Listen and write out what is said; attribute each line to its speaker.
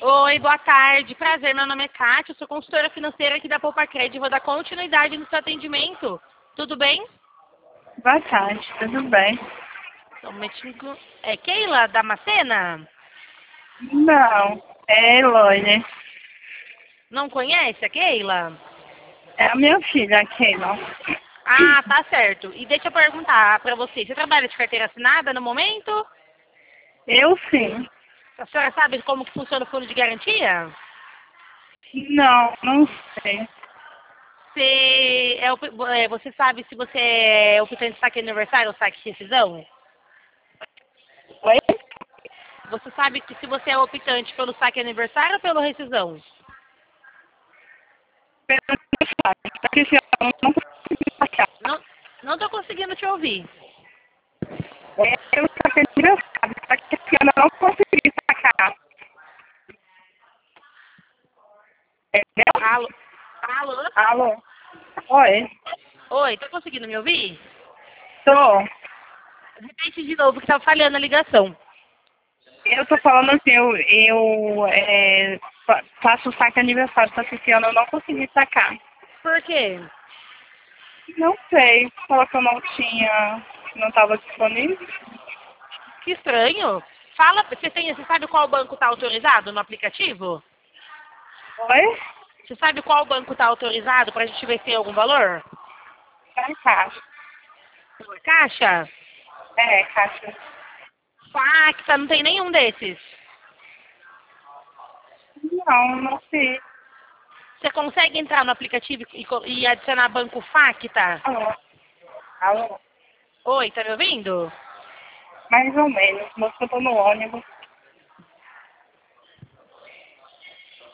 Speaker 1: Oi, boa tarde. Prazer, meu nome é Kátia, eu sou consultora financeira aqui da Poupa-Cred e vou dar continuidade no seu atendimento. Tudo bem?
Speaker 2: Boa tarde, tudo bem?
Speaker 1: Só um momentinho. É Keila Damascena?
Speaker 2: Não, é Eloy.
Speaker 1: Não conhece a Keila?
Speaker 2: É a minha filha, Keila.
Speaker 1: Ah, tá certo. E deixa eu perguntar pra você trabalha de carteira assinada no momento?
Speaker 2: Eu sim.
Speaker 1: A senhora sabe como que funciona o fundo de garantia?
Speaker 2: Não, não sei.
Speaker 1: Você sabe se você é optante de saque aniversário ou saque de rescisão?
Speaker 2: Oi?
Speaker 1: Você sabe que se você é optante pelo saque aniversário ou pelo rescisão?
Speaker 2: Porque se eu não consegui sacar.
Speaker 1: Não, não tô conseguindo te ouvir.
Speaker 2: Eu saquei aniversário, só que esse ano eu não consegui sacar. Entendeu?
Speaker 1: Alô? Alô?
Speaker 2: Alô? Oi?
Speaker 1: Oi, tá conseguindo me ouvir?
Speaker 2: Tô.
Speaker 1: Repete de novo que tá falhando a ligação.
Speaker 2: Eu tô falando assim, eu faço saque aniversário, só que esse ano eu não consegui sacar.
Speaker 1: Por quê?
Speaker 2: Não sei, falou que eu não tinha, não estava disponível.
Speaker 1: Que estranho. Fala, você sabe qual banco tá autorizado no aplicativo?
Speaker 2: Oi?
Speaker 1: Você sabe qual banco tá autorizado pra gente ver se tem algum valor?
Speaker 2: Tá em caixa.
Speaker 1: Caixa?
Speaker 2: É, caixa.
Speaker 1: Facta, não tem nenhum desses.
Speaker 2: Não, não sei.
Speaker 1: Você consegue entrar no aplicativo e adicionar banco Facta?
Speaker 2: Alô? Alô?
Speaker 1: Oi, tá me ouvindo?
Speaker 2: Mais ou menos, mas eu tô no ônibus.